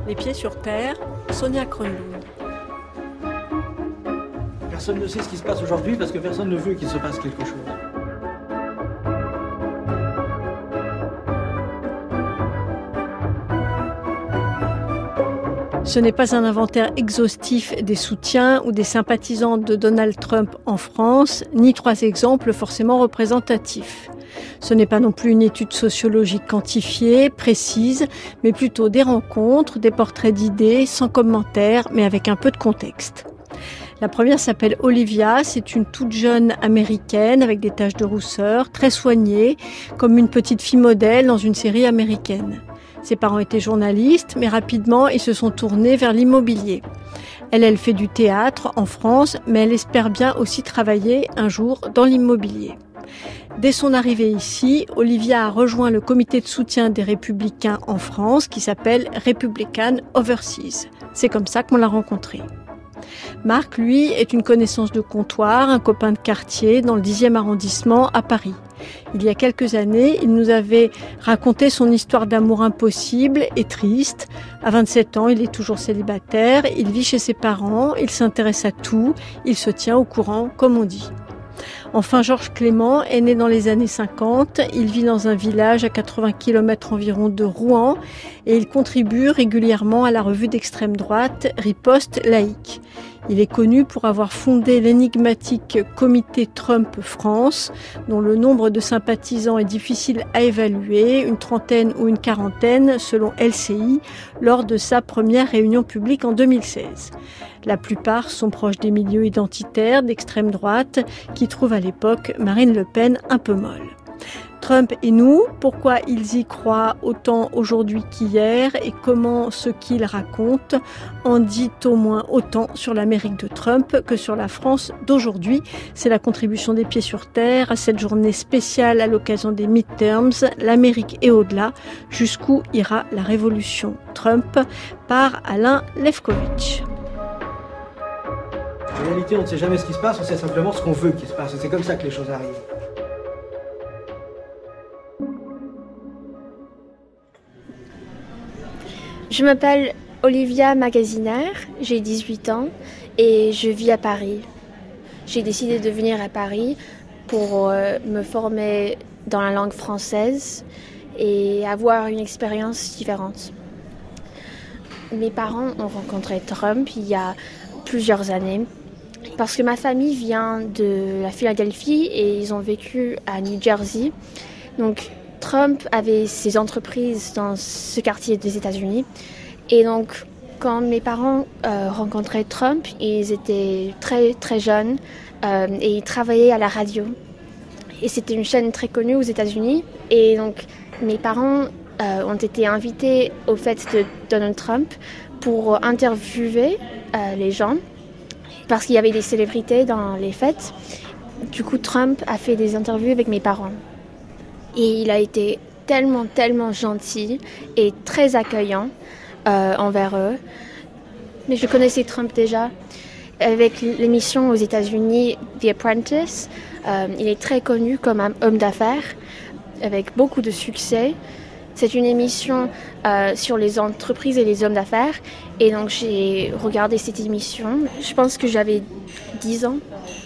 Les pieds sur terre, Sonia Kronlund. Personne ne sait ce qui se passe aujourd'hui parce que personne ne veut qu'il se passe quelque chose. Ce n'est pas un inventaire exhaustif des soutiens ou des sympathisants de Donald Trump en France, ni 3 exemples forcément représentatifs. Ce n'est pas non plus une étude sociologique quantifiée, précise, mais plutôt des rencontres, des portraits d'idées, sans commentaire, mais avec un peu de contexte. La première s'appelle Olivia, c'est une toute jeune américaine avec des taches de rousseur, très soignée, comme une petite fille modèle dans une série américaine. Ses parents étaient journalistes, mais rapidement, ils se sont tournés vers l'immobilier. Elle fait du théâtre en France, mais elle espère bien aussi travailler un jour dans l'immobilier. Dès son arrivée ici, Olivia a rejoint le comité de soutien des Républicains en France, qui s'appelle Republican Overseas. C'est comme ça qu'on l'a rencontrée. Marc, lui, est une connaissance de comptoir, un copain de quartier dans le 10e arrondissement à Paris. Il y a quelques années, il nous avait raconté son histoire d'amour impossible et triste. À 27 ans, il est toujours célibataire, il vit chez ses parents, il s'intéresse à tout, il se tient au courant, comme on dit. Enfin, Georges Clément est né dans les années 50. Il vit dans un village à 80 km environ de Rouen et il contribue régulièrement à la revue d'extrême droite Riposte laïque. Il est connu pour avoir fondé l'énigmatique Comité Trump France, dont le nombre de sympathisants est difficile à évaluer, une trentaine ou une quarantaine selon LCI, lors de sa première réunion publique en 2016. La plupart sont proches des milieux identitaires d'extrême droite qui trouvent à l'époque Marine Le Pen un peu molle. Trump et nous, pourquoi ils y croient autant aujourd'hui qu'hier et comment ce qu'ils racontent en dit au moins autant sur l'Amérique de Trump que sur la France d'aujourd'hui. C'est la contribution des Pieds sur Terre à cette journée spéciale à l'occasion des midterms, l'Amérique et au-delà, jusqu'où ira la révolution Trump, par Alain Lefkowitz. En réalité, on ne sait jamais ce qui se passe, on sait simplement ce qu'on veut qu'il se passe. Et c'est comme ça que les choses arrivent. Je m'appelle Olivia Magasinaire, j'ai 18 ans et je vis à Paris. J'ai décidé de venir à Paris pour me former dans la langue française et avoir une expérience différente. Mes parents ont rencontré Trump il y a plusieurs années parce que ma famille vient de la Philadelphie et ils ont vécu à New Jersey. Donc Trump avait ses entreprises dans ce quartier des États-Unis. Et donc, quand mes parents rencontraient Trump, ils étaient très, très jeunes et ils travaillaient à la radio. Et c'était une chaîne très connue aux États-Unis. Et donc, mes parents ont été invités aux fêtes de Donald Trump pour interviewer les gens parce qu'il y avait des célébrités dans les fêtes. Du coup, Trump a fait des interviews avec mes parents. Et il a été tellement gentil et très accueillant envers eux. Mais je connaissais Trump déjà. Avec l'émission aux États-Unis The Apprentice, il est très connu comme un homme d'affaires avec beaucoup de succès. C'est une émission sur les entreprises et les hommes d'affaires. Et donc j'ai regardé cette émission. Je pense que j'avais 10 ans.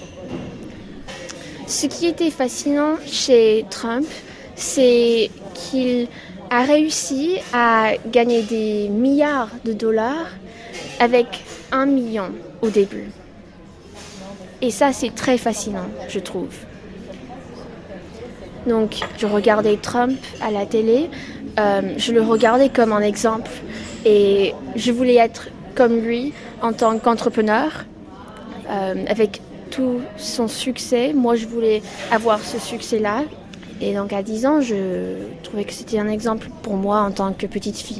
Ce qui était fascinant chez Trump, c'est qu'il a réussi à gagner des milliards de dollars avec 1 million au début. Et ça, c'est très fascinant, je trouve. Donc, je regardais Trump à la télé, je le regardais comme un exemple et je voulais être comme lui en tant qu'entrepreneur. Avec tout son succès, moi, je voulais avoir ce succès-là. Et donc à 10 ans, je trouvais que c'était un exemple pour moi en tant que petite fille.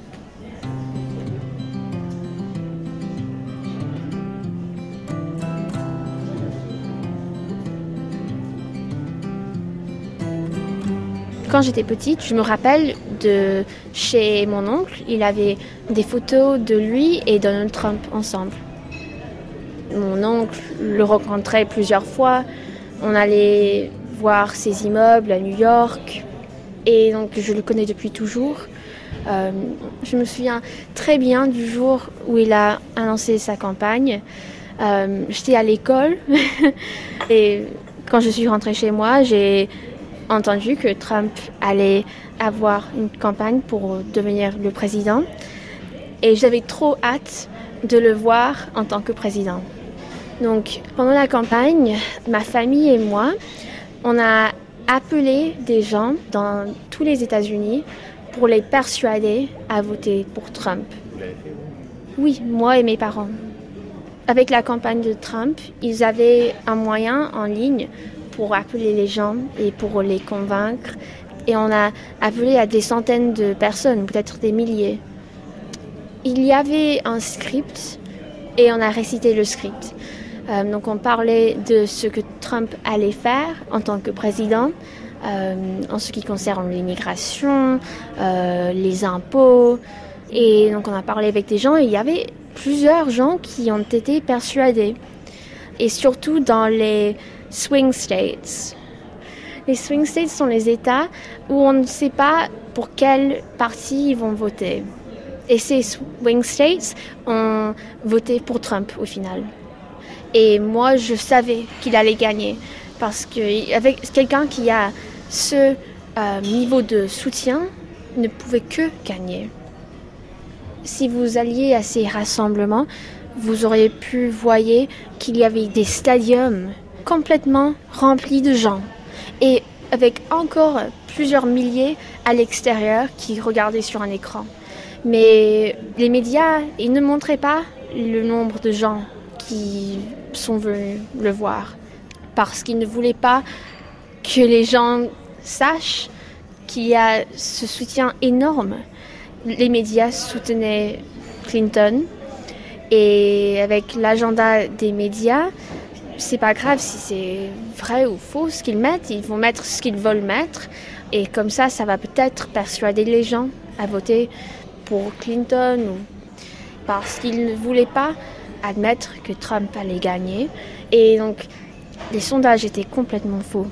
Quand j'étais petite, je me rappelle de chez mon oncle, il avait des photos de lui et Donald Trump ensemble. Mon oncle le rencontrait plusieurs fois, on allait voir ses immeubles à New York. Et donc, je le connais depuis toujours. Je me souviens très bien du jour où il a annoncé sa campagne. J'étais à l'école et quand je suis rentrée chez moi, j'ai entendu que Trump allait avoir une campagne pour devenir le président. Et j'avais trop hâte de le voir en tant que président. Donc, pendant la campagne, ma famille et moi, on a appelé des gens dans tous les États-Unis pour les persuader à voter pour Trump. Oui, moi et mes parents. Avec la campagne de Trump, ils avaient un moyen en ligne pour appeler les gens et pour les convaincre. Et on a appelé à des centaines de personnes, peut-être des milliers. Il y avait un script et on a récité le script. Donc on parlait de ce que Trump allait faire en tant que président, en ce qui concerne l'immigration, les impôts. Et donc on a parlé avec des gens et il y avait plusieurs gens qui ont été persuadés. Et surtout dans les swing states. Les swing states sont les États où on ne sait pas pour quel parti ils vont voter. Et ces swing states ont voté pour Trump au final. Et moi, je savais qu'il allait gagner parce qu'avec quelqu'un qui a ce niveau de soutien, ne pouvait que gagner. Si vous alliez à ces rassemblements, vous auriez pu voir qu'il y avait des stadiums complètement remplis de gens et avec encore plusieurs milliers à l'extérieur qui regardaient sur un écran. Mais les médias, ils ne montraient pas le nombre de gens qui sont venus le voir parce qu'ils ne voulaient pas que les gens sachent qu'il y a ce soutien énorme. Les médias soutenaient Clinton et avec l'agenda des médias, c'est pas grave si c'est vrai ou faux ce qu'ils mettent, ils vont mettre ce qu'ils veulent mettre et comme ça va peut-être persuader les gens à voter pour Clinton ou parce qu'ils ne voulaient pas admettre que Trump allait gagner. Et donc, les sondages étaient complètement faux.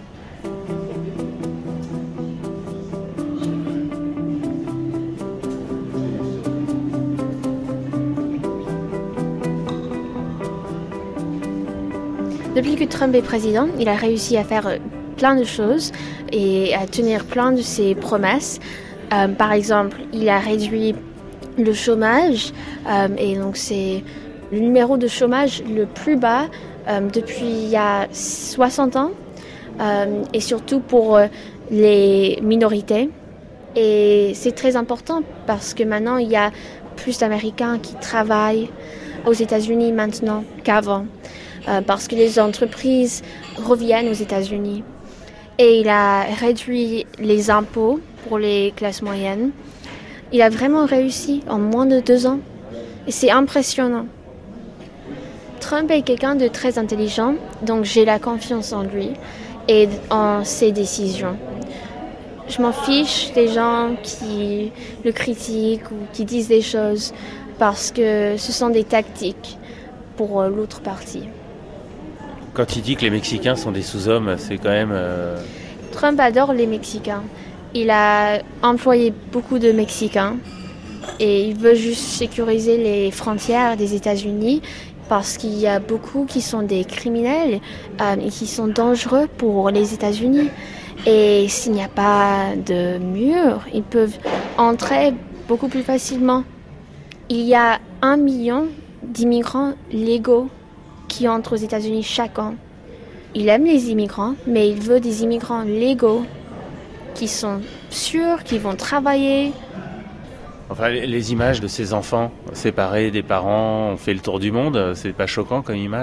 Depuis que Trump est président, il a réussi à faire plein de choses et à tenir plein de ses promesses. Par exemple, il a réduit le chômage et donc c'est le numéro de chômage le plus bas depuis il y a 60 ans et surtout pour les minorités. Et c'est très important parce que maintenant il y a plus d'Américains qui travaillent aux États-Unis maintenant qu'avant parce que les entreprises reviennent aux États-Unis. Et il a réduit les impôts pour les classes moyennes. Il a vraiment réussi en moins de 2 ans. Et c'est impressionnant. Trump est quelqu'un de très intelligent, donc j'ai la confiance en lui et en ses décisions. Je m'en fiche des gens qui le critiquent ou qui disent des choses parce que ce sont des tactiques pour l'autre parti. Quand il dit que les Mexicains sont des sous-hommes, c'est quand même... Trump adore les Mexicains. Il a employé beaucoup de Mexicains et il veut juste sécuriser les frontières des États-Unis parce qu'il y a beaucoup qui sont des criminels et qui sont dangereux pour les États-Unis. Et s'il n'y a pas de mur, ils peuvent entrer beaucoup plus facilement. Il y a 1 million d'immigrants légaux qui entrent aux États-Unis chaque an. Il aime les immigrants, mais il veut des immigrants légaux qui sont sûrs, qui vont travailler. Enfin, les images de ces enfants séparés des parents ont fait le tour du monde. C'est pas choquant comme image ?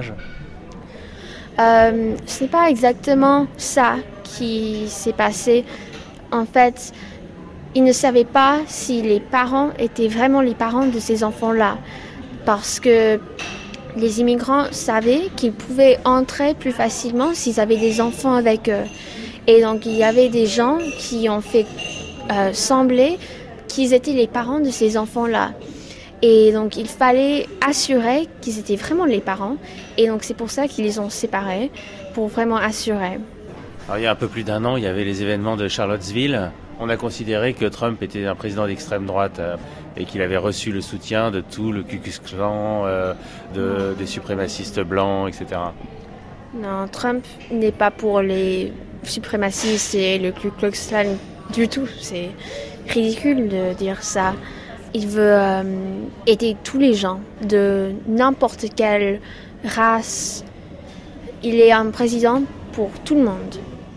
Ce n'est pas exactement ça qui s'est passé. En fait, ils ne savaient pas si les parents étaient vraiment les parents de ces enfants-là. Parce que les immigrants savaient qu'ils pouvaient entrer plus facilement s'ils avaient des enfants avec eux. Et donc, il y avait des gens qui ont fait sembler qu'ils étaient les parents de ces enfants-là. Et donc, il fallait assurer qu'ils étaient vraiment les parents. Et donc, c'est pour ça qu'ils les ont séparés, pour vraiment assurer. Alors, il y a un peu plus d'1 an, il y avait les événements de Charlottesville. On a considéré que Trump était un président d'extrême droite et qu'il avait reçu le soutien de tout le Ku Klux Klan, des suprémacistes blancs, etc. Non, Trump n'est pas pour les suprémacistes et le Ku Klux Klan du tout. C'est ridicule de dire ça. Il veut aider tous les gens de n'importe quelle race. Il est un président pour tout le monde.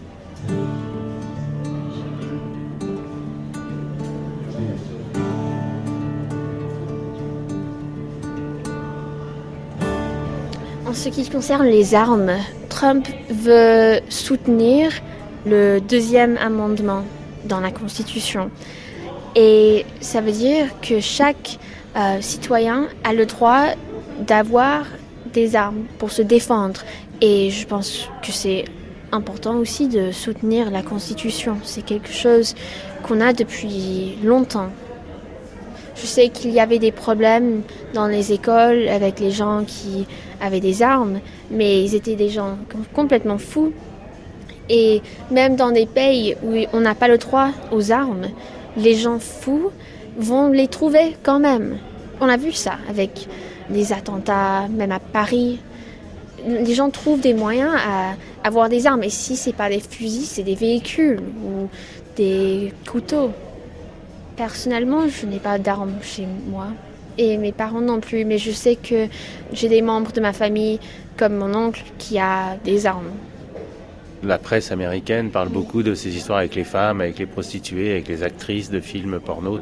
En ce qui concerne les armes, Trump veut soutenir le deuxième amendement dans la Constitution. Et ça veut dire que chaque citoyen a le droit d'avoir des armes pour se défendre. Et je pense que c'est important aussi de soutenir la Constitution. C'est quelque chose qu'on a depuis longtemps. Je sais qu'il y avait des problèmes dans les écoles avec les gens qui avaient des armes, mais ils étaient des gens complètement fous. Et même dans des pays où on n'a pas le droit aux armes, les gens fous vont les trouver quand même. On a vu ça avec les attentats, même à Paris. Les gens trouvent des moyens à avoir des armes. Et si ce n'est pas des fusils, c'est des véhicules ou des couteaux. Personnellement, je n'ai pas d'armes chez moi. Et mes parents non plus. Mais je sais que j'ai des membres de ma famille, comme mon oncle, qui a des armes. La presse américaine parle beaucoup de ces histoires avec les femmes, avec les prostituées, avec les actrices de films porno.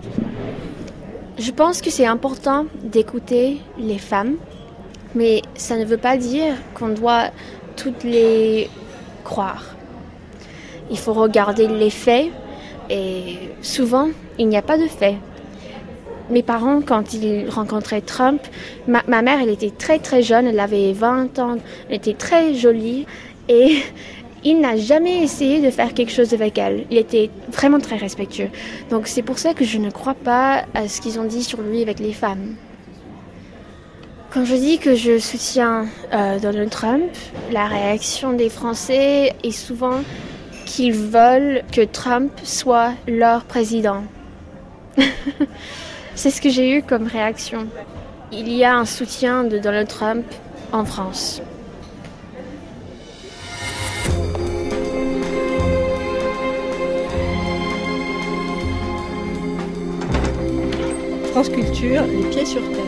Je pense que c'est important d'écouter les femmes, mais ça ne veut pas dire qu'on doit toutes les croire. Il faut regarder les faits, et souvent, il n'y a pas de faits. Mes parents, quand ils rencontraient Trump, ma mère, elle était très très jeune, elle avait 20 ans, elle était très jolie, et il n'a jamais essayé de faire quelque chose avec elle. Il était vraiment très respectueux. Donc c'est pour ça que je ne crois pas à ce qu'ils ont dit sur lui avec les femmes. Quand je dis que je soutiens Donald Trump, la réaction des Français est souvent qu'ils veulent que Trump soit leur président. C'est ce que j'ai eu comme réaction. Il y a un soutien de Donald Trump en France. France Culture, les pieds sur terre.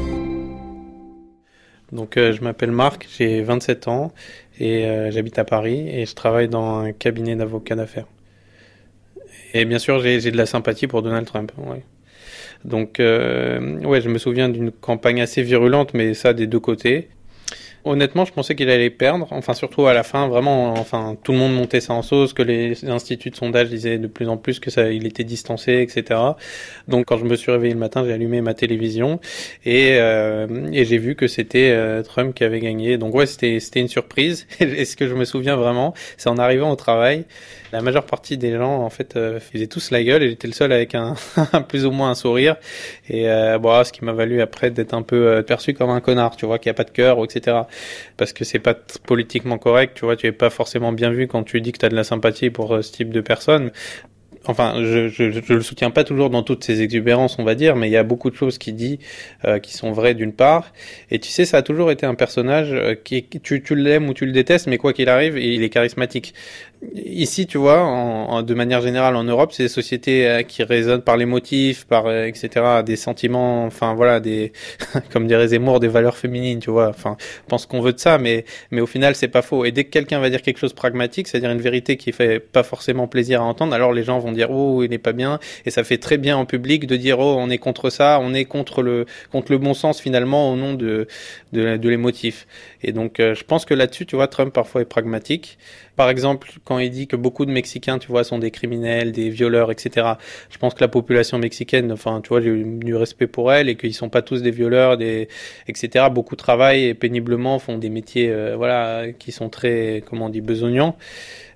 Donc je m'appelle Marc, j'ai 27 ans et j'habite à Paris et je travaille dans un cabinet d'avocats d'affaires. Et bien sûr, j'ai de la sympathie pour Donald Trump. Ouais. Donc je me souviens d'une campagne assez virulente, mais ça des deux côtés. Honnêtement, je pensais qu'il allait perdre, enfin surtout à la fin, vraiment, enfin tout le monde montait ça en sauce, que les instituts de sondage disaient de plus en plus que ça, il était distancé, etc. Donc quand je me suis réveillé le matin, j'ai allumé ma télévision et j'ai vu que c'était Trump qui avait gagné. Donc ouais, c'était une surprise. Et ce que je me souviens vraiment, c'est en arrivant au travail, la majeure partie des gens en fait faisaient tous la gueule et j'étais le seul avec un plus ou moins un sourire. Et ce qui m'a valu après d'être un peu perçu comme un connard, tu vois, qui a pas de cœur, etc. Parce que c'est pas politiquement correct, tu vois, tu es pas forcément bien vu quand tu dis que tu as de la sympathie pour ce type de personne. Enfin, je le soutiens pas toujours dans toutes ses exubérances, on va dire, mais il y a beaucoup de choses qu'il dit qui sont vraies d'une part. Et tu sais, ça a toujours été un personnage tu l'aimes ou tu le détestes, mais quoi qu'il arrive, il est charismatique. Ici, tu vois, de manière générale en Europe, c'est des sociétés qui résonnent par les motifs, par etc., des sentiments, enfin voilà, des comme dirait Zemmour, des valeurs féminines, tu vois. Enfin, je pense qu'on veut de ça, mais au final, c'est pas faux. Et dès que quelqu'un va dire quelque chose de pragmatique, c'est-à-dire une vérité qui fait pas forcément plaisir à entendre, alors les gens vont dire oh il est pas bien, et ça fait très bien en public de dire oh on est contre ça, on est contre le bon sens finalement au nom de l'émotif. Et donc je pense que là-dessus, tu vois, Trump parfois est pragmatique. Par exemple, quand il dit que beaucoup de Mexicains, tu vois, sont des criminels, des violeurs, etc. Je pense que la population mexicaine, enfin, tu vois, j'ai eu du respect pour elle et qu'ils sont pas tous des violeurs, etc. Beaucoup travaillent et péniblement font des métiers, qui sont très, comment on dit, besognants.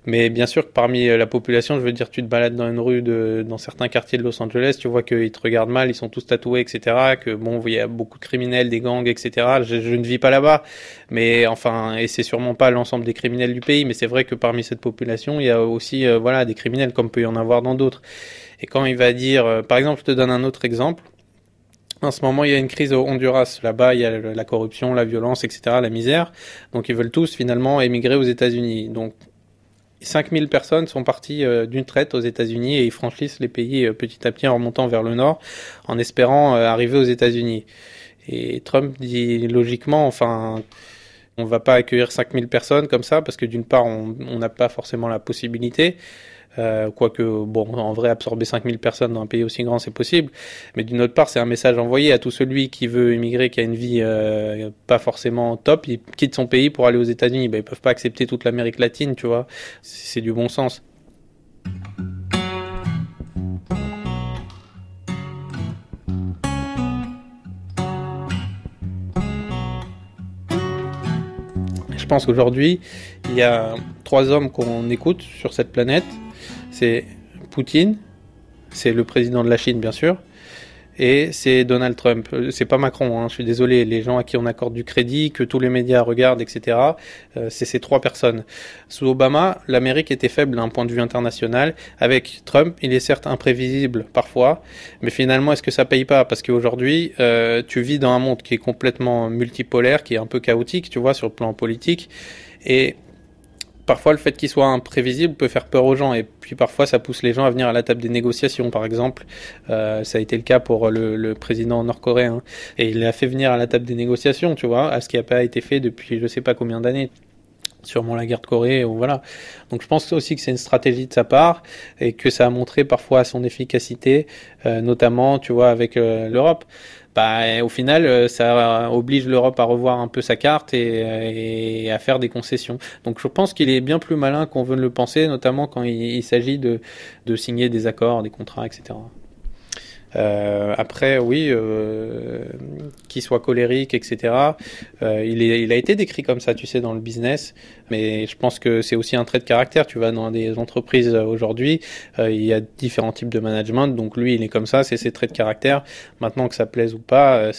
Mais bien sûr que parmi la population, je veux dire, tu te balades dans une rue dans certains quartiers de Los Angeles, tu vois qu'ils te regardent mal, ils sont tous tatoués, etc. Que bon, il y a beaucoup de criminels, des gangs, etc. Je ne vis pas là-bas, mais enfin, et c'est sûrement pas l'ensemble des criminels du pays, mais c'est vrai que parmi cette population, il y a aussi, voilà, des criminels comme peut y en avoir dans d'autres. Et quand il va dire, par exemple, je te donne un autre exemple. En ce moment, il y a une crise au Honduras. Là-bas, il y a la corruption, la violence, etc., la misère. Donc, ils veulent tous finalement émigrer aux États-Unis. Donc, 5000 personnes sont parties d'une traite aux États-Unis et ils franchissent les pays petit à petit en remontant vers le nord en espérant arriver aux États-Unis. Et Trump dit logiquement, enfin, on va pas accueillir 5000 personnes comme ça parce que d'une part, on n'a pas forcément la possibilité. Quoique, bon, en vrai, absorber 5000 personnes dans un pays aussi grand, c'est possible. Mais d'une autre part, c'est un message envoyé à tout celui qui veut immigrer, qui a une vie pas forcément top. Il quitte son pays pour aller aux États-Unis. Ben, ils peuvent pas accepter toute l'Amérique latine, tu vois. C'est du bon sens. Je pense qu'aujourd'hui, il y a 3 hommes qu'on écoute sur cette planète. C'est Poutine, c'est le président de la Chine, bien sûr, et c'est Donald Trump. C'est pas Macron, hein, je suis désolé, les gens à qui on accorde du crédit, que tous les médias regardent, etc., c'est ces 3 personnes. Sous Obama, l'Amérique était faible d'un point de vue international. Avec Trump, il est certes imprévisible parfois, mais finalement, est-ce que ça paye pas? Parce qu'aujourd'hui, tu vis dans un monde qui est complètement multipolaire, qui est un peu chaotique, tu vois, sur le plan politique, et parfois, le fait qu'il soit imprévisible peut faire peur aux gens, et puis parfois ça pousse les gens à venir à la table des négociations, par exemple. Ça a été le cas pour le président nord-coréen, et il l'a fait venir à la table des négociations, tu vois, à ce qui n'a pas été fait depuis je sais pas combien d'années. Sûrement la guerre de Corée, ou voilà. Donc je pense aussi que c'est une stratégie de sa part, et que ça a montré parfois son efficacité, notamment, tu vois, avec l'Europe. Bah, au final, ça oblige l'Europe à revoir un peu sa carte et à faire des concessions. Donc je pense qu'il est bien plus malin qu'on veut le penser, notamment quand il s'agit de signer des accords, des contrats, etc. Après, oui, qu'il soit colérique, etc. Il a été décrit comme ça, tu sais, dans le business, mais je pense que c'est aussi un trait de caractère. Tu vas dans des entreprises aujourd'hui, il y a différents types de management, donc lui, il est comme ça, c'est ses traits de caractère. Maintenant que ça plaise ou pas,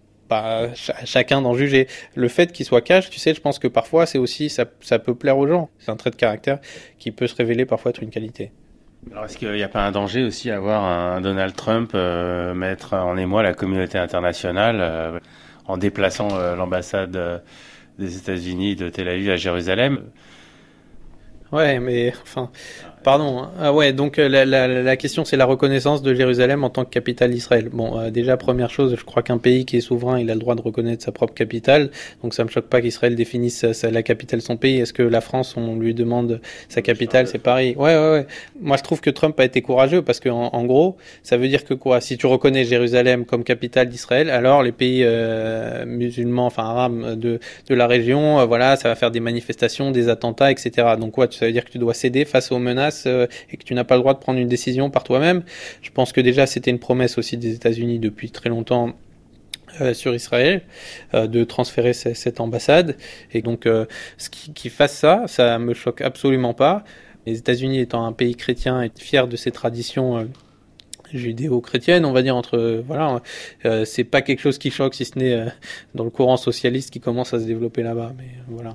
chacun d'en juger. Le fait qu'il soit cash, tu sais, je pense que parfois, c'est aussi, ça peut plaire aux gens. C'est un trait de caractère qui peut se révéler parfois être une qualité. Alors, est-ce qu'il n'y a pas un danger aussi à avoir un Donald Trump mettre en émoi la communauté internationale en déplaçant l'ambassade des États-Unis de Tel Aviv à Jérusalem? Ouais, mais enfin, pardon. Ah ouais, donc la question c'est la reconnaissance de Jérusalem en tant que capitale d'Israël. Bon, déjà première chose, je crois qu'un pays qui est souverain, il a le droit de reconnaître sa propre capitale. Donc ça me choque pas qu'Israël définisse la capitale de son pays. Est-ce que la France, on lui demande sa capitale, c'est Paris? Ouais. Moi, je trouve que Trump a été courageux parce que en gros, ça veut dire que quoi? Si tu reconnais Jérusalem comme capitale d'Israël, alors les pays musulmans, enfin arabes de la région, voilà, ça va faire des manifestations, des attentats, etc. Donc quoi? Ça veut dire que tu dois céder face aux menaces et que tu n'as pas le droit de prendre une décision par toi-même. Je pense que déjà c'était une promesse aussi des États-Unis depuis très longtemps sur Israël de transférer cette ambassade, et donc qu'ils fassent ça me choque absolument pas. Les États-Unis étant un pays chrétien et fier de ses traditions judéo-chrétienne, on va dire, c'est pas quelque chose qui choque, si ce n'est dans le courant socialiste qui commence à se développer là-bas, mais voilà.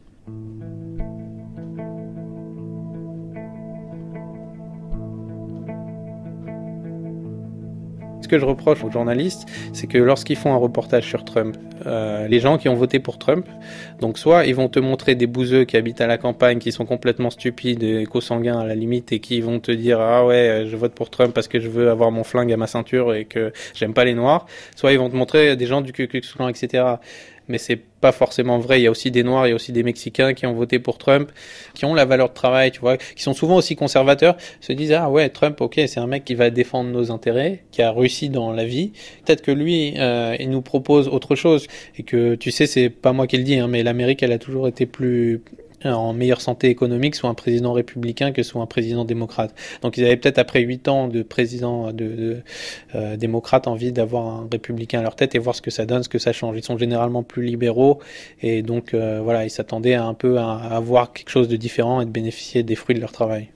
Ce que je reproche aux journalistes, c'est que lorsqu'ils font un reportage sur Trump, les gens qui ont voté pour Trump, donc soit ils vont te montrer des bouseux qui habitent à la campagne, qui sont complètement stupides et consanguins à la limite, et qui vont te dire ah ouais, je vote pour Trump parce que je veux avoir mon flingue à ma ceinture et que j'aime pas les noirs, soit ils vont te montrer des gens du Ku Klux Klan, etc. Mais c'est pas forcément vrai. Il y a aussi des Noirs, il y a aussi des Mexicains qui ont voté pour Trump, qui ont la valeur de travail, tu vois, qui sont souvent aussi conservateurs, se disent ah ouais, Trump, ok, c'est un mec qui va défendre nos intérêts, qui a réussi dans la vie. Peut-être que lui, il nous propose autre chose, et que tu sais, c'est pas moi qui le dis, hein, mais l'Amérique, elle a toujours été plus en meilleure santé économique soit un président républicain que soit un président démocrate. Donc ils avaient peut-être après 8 ans de président démocrate envie d'avoir un républicain à leur tête et voir ce que ça donne, ce que ça change. Ils sont généralement plus libéraux et donc voilà, ils s'attendaient un peu à avoir quelque chose de différent et de bénéficier des fruits de leur travail.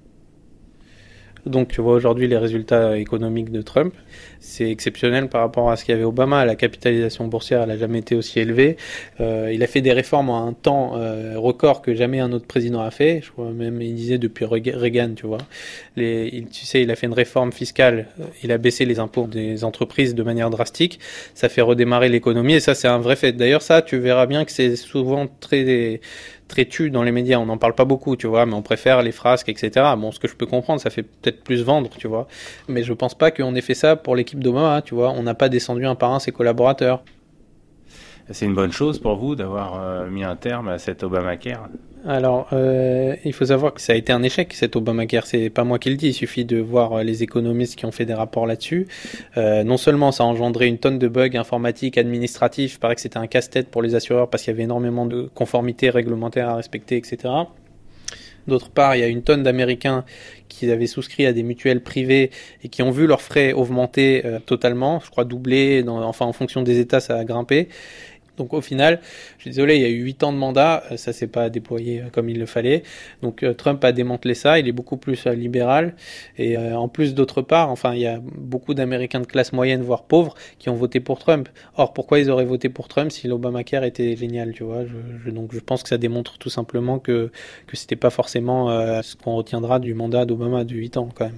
Donc tu vois aujourd'hui les résultats économiques de Trump, c'est exceptionnel par rapport à ce qu'il y avait Obama. La capitalisation boursière elle n'a jamais été aussi élevée. Il a fait des réformes en un temps record que jamais un autre président a fait. Je crois même il disait depuis Reagan, tu vois. Il a fait une réforme fiscale. Il a baissé les impôts des entreprises de manière drastique. Ça fait redémarrer l'économie et ça c'est un vrai fait. D'ailleurs ça tu verras bien que c'est souvent très tu dans les médias, on n'en parle pas beaucoup, tu vois, mais on préfère les frasques, etc. Bon, ce que je peux comprendre, ça fait peut-être plus vendre, tu vois, mais je pense pas qu'on ait fait ça pour l'équipe d'Obama, tu vois, on n'a pas descendu un par un ses collaborateurs. C'est une bonne chose pour vous d'avoir mis un terme à cet Obamacare ? Alors, il faut savoir que ça a été un échec, cet Obamacare. C'est pas moi qui le dis, il suffit de voir les économistes qui ont fait des rapports là-dessus. Non seulement ça a engendré une tonne de bugs informatiques, administratifs, il paraît que c'était un casse-tête pour les assureurs parce qu'il y avait énormément de conformités réglementaires à respecter, etc. D'autre part, il y a une tonne d'Américains qui avaient souscrit à des mutuelles privées et qui ont vu leurs frais augmenter totalement, je crois doubler, en fonction des États, ça a grimpé. Donc au final, je suis désolé, il y a eu 8 ans de mandat, ça s'est pas déployé comme il le fallait. Donc Trump a démantelé ça, il est beaucoup plus libéral. Et en plus d'autre part, enfin il y a beaucoup d'Américains de classe moyenne, voire pauvres, qui ont voté pour Trump. Or pourquoi ils auraient voté pour Trump si l'Obamacare était génial, tu vois ? Donc je pense que ça démontre tout simplement que c'était pas forcément ce qu'on retiendra du mandat d'Obama de 8 ans quand même.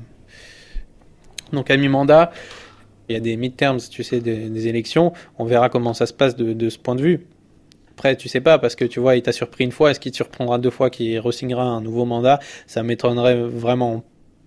Donc à mi-mandat, il y a des midterms, tu sais, des élections. On verra comment ça se passe de ce point de vue. Après, tu sais pas, parce que tu vois, il t'a surpris une fois. Est-ce qu'il te surprendra 2 fois qu'il re-signera un nouveau mandat ? Ça m'étonnerait vraiment.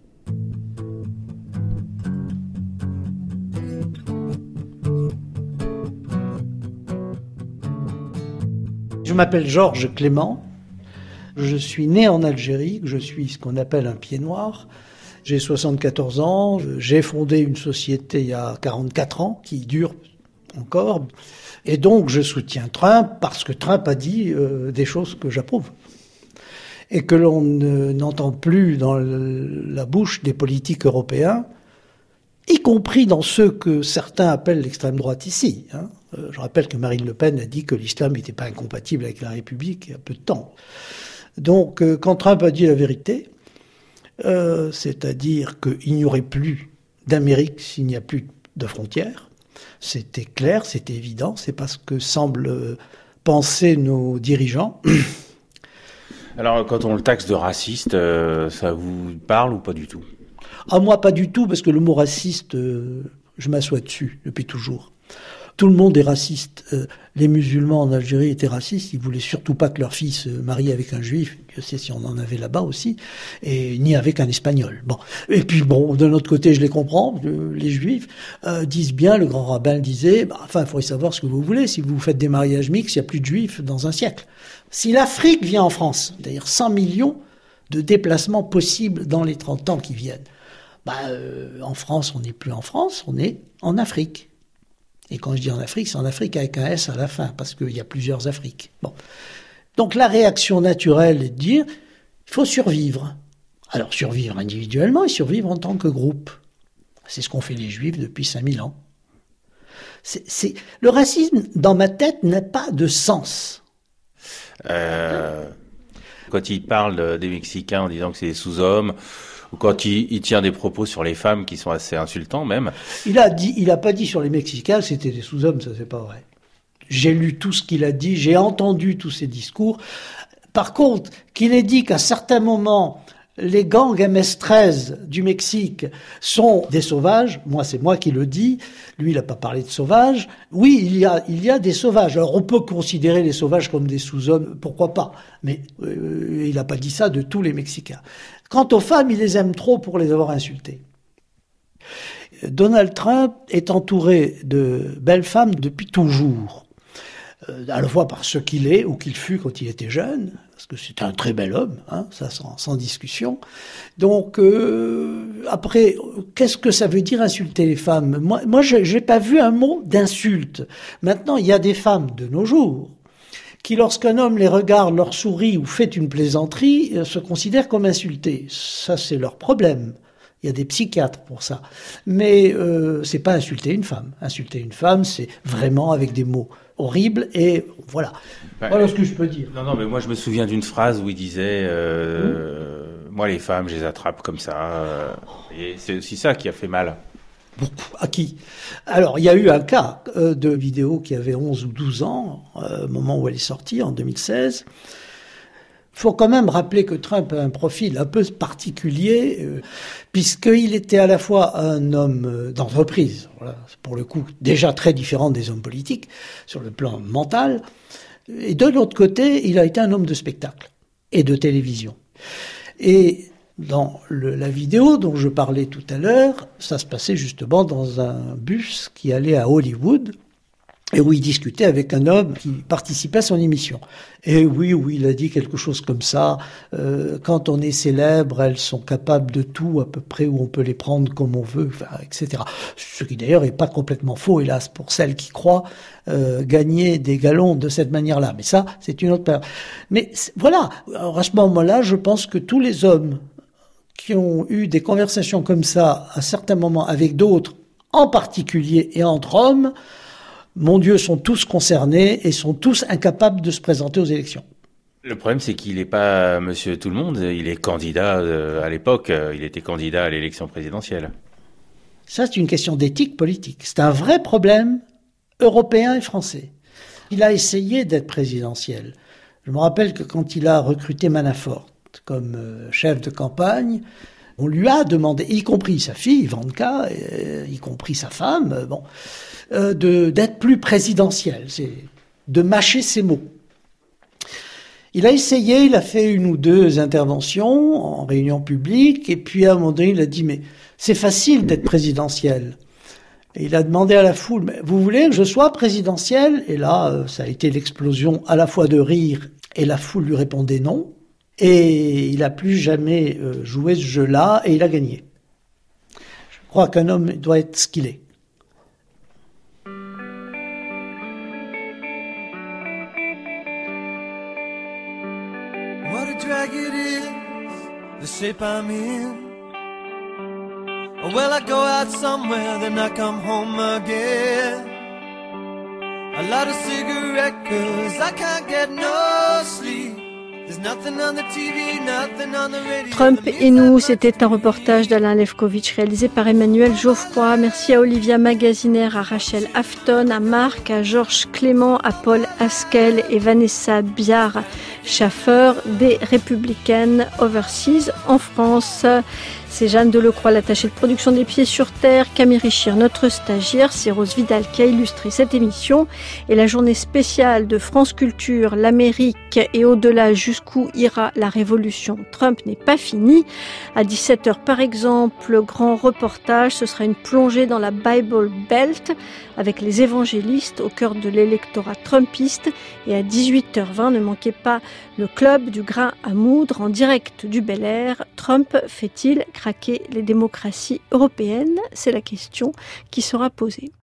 Je m'appelle Georges Clément. Je suis né en Algérie. Je suis ce qu'on appelle un pied noir. J'ai 74 ans, j'ai fondé une société il y a 44 ans qui dure encore. Et donc je soutiens Trump parce que Trump a dit des choses que j'approuve. Et que l'on n'entend plus dans la bouche des politiques européens, y compris dans ceux que certains appellent l'extrême droite ici. Je rappelle que Marine Le Pen a dit que l'islam n'était pas incompatible avec la République il y a peu de temps. Donc quand Trump a dit la vérité, c'est-à-dire qu'il n'y aurait plus d'Amérique s'il n'y a plus de frontières. C'était clair, c'était évident, c'est pas ce que semblent penser nos dirigeants. Alors, quand on le taxe de raciste, ça vous parle ou pas du tout ? Ah, moi, pas du tout, parce que le mot raciste, je m'assois dessus depuis toujours. Tout le monde est raciste. Les musulmans en Algérie étaient racistes. Ils voulaient surtout pas que leur fille se marie avec un juif. Je sais si on en avait là-bas aussi. Et ni avec un espagnol. Bon. Et puis bon, de l'autre côté, je les comprends. Les juifs disent bien, le grand rabbin disait, il faudrait savoir ce que vous voulez. Si vous faites des mariages mixtes, il n'y a plus de juifs dans un siècle. Si l'Afrique vient en France, d'ailleurs 100 millions de déplacements possibles dans les 30 ans qui viennent. En France, on n'est plus en France, on est en Afrique. Et quand je dis en Afrique, c'est en Afrique avec un S à la fin, parce qu'il y a plusieurs Afriques. Bon. Donc la réaction naturelle est de dire, il faut survivre. Alors survivre individuellement et survivre en tant que groupe. C'est ce qu'ont fait les Juifs depuis 5000 ans. Le racisme, dans ma tête, n'a pas de sens. Quand il parle des Mexicains en disant que c'est des sous-hommes, ou quand il tient des propos sur les femmes qui sont assez insultants même. Il a pas dit sur les Mexicains que c'était des sous-hommes, ça c'est pas vrai. J'ai lu tout ce qu'il a dit, j'ai entendu tous ses discours. Par contre, qu'il ait dit qu'à certains moments, les gangs MS-13 du Mexique sont des sauvages, c'est moi qui le dis, lui il n'a pas parlé de sauvages. Oui, il y a des sauvages. Alors on peut considérer les sauvages comme des sous-hommes, pourquoi pas, mais il n'a pas dit ça de tous les Mexicains. Quant aux femmes, il les aime trop pour les avoir insultées. Donald Trump est entouré de belles femmes depuis toujours. À la fois par ce qu'il est ou qu'il fut quand il était jeune, parce que c'est un très bel homme, ça sans discussion. Donc après, qu'est-ce que ça veut dire insulter les femmes ? Moi, j'ai pas vu un mot d'insulte. Maintenant, il y a des femmes de nos jours qui, lorsqu'un homme les regarde, leur sourit ou fait une plaisanterie, se considèrent comme insultés. Ça, c'est leur problème. Il y a des psychiatres pour ça. Mais c'est pas insulter une femme. Insulter une femme, c'est vraiment avec des mots horribles et voilà. Voilà ce que je peux dire. Non, mais moi je me souviens d'une phrase où il disait moi les femmes, je les attrape comme ça. Et c'est aussi ça qui a fait mal. À qui ? Alors, il y a eu un cas de vidéo qui avait 11 ou 12 ans, au moment où elle est sortie, en 2016. Il faut quand même rappeler que Trump a un profil un peu particulier, puisqu'il était à la fois un homme d'entreprise, voilà, pour le coup déjà très différent des hommes politiques sur le plan mental, et de l'autre côté, il a été un homme de spectacle et de télévision. Et dans la vidéo dont je parlais tout à l'heure, ça se passait justement dans un bus qui allait à Hollywood, et où il discutait avec un homme qui participait à son émission. Et oui, il a dit quelque chose comme ça, quand on est célèbre, elles sont capables de tout, à peu près, où on peut les prendre comme on veut, enfin, etc. Ce qui d'ailleurs n'est pas complètement faux, hélas, pour celles qui croient gagner des galons de cette manière-là. Mais ça, c'est une autre période. Mais voilà, alors à ce moment-là, je pense que tous les hommes qui ont eu des conversations comme ça, à certains moments, avec d'autres, en particulier et entre hommes, mon Dieu, sont tous concernés et sont tous incapables de se présenter aux élections. Le problème, c'est qu'il n'est pas monsieur tout le monde, il est candidat à l'époque, il était candidat à l'élection présidentielle. Ça, c'est une question d'éthique politique. C'est un vrai problème européen et français. Il a essayé d'être présidentiel. Je me rappelle que quand il a recruté Manafort comme chef de campagne, on lui a demandé, y compris sa fille, Ivanka, y compris sa femme, d'être plus présidentiel, c'est de mâcher ses mots. Il a essayé, il a fait 1 ou 2 interventions en réunion publique, et puis à un moment donné, il a dit, mais c'est facile d'être présidentiel. Et il a demandé à la foule, mais vous voulez que je sois présidentiel ? Et là, ça a été l'explosion à la fois de rire, et la foule lui répondait non. Et il n'a plus jamais joué ce jeu-là, et il a gagné. Je crois qu'un homme doit être ce qu'il est. What a drag it is, the shape I'm in. Well, I go out somewhere, then I come home again. A lot of cigarette, 'cause I can't get no sleep. Trump et nous, c'était un reportage d'Alain Lefkovitch réalisé par Emmanuel Geoffroy. Merci à Olivia Magaziner, à Rachel Afton, à Marc, à Georges Clément, à Paul Haskell et Vanessa Biard-Schaffer des Républicaines Overseas en France. C'est Jeanne Delecroix, l'attachée de production des Pieds sur Terre, Camille Richir, notre stagiaire, c'est Rose Vidal qui a illustré cette émission. Et la journée spéciale de France Culture, l'Amérique et au-delà, jusqu'où ira la révolution. Trump n'est pas fini. À 17h par exemple, grand reportage, ce sera une plongée dans la Bible Belt avec les évangélistes au cœur de l'électorat trumpiste. Et à 18h20, ne manquez pas le club du grain à moudre en direct du Bel Air. Trump fait-il craquer les démocraties européennes ? C'est la question qui sera posée.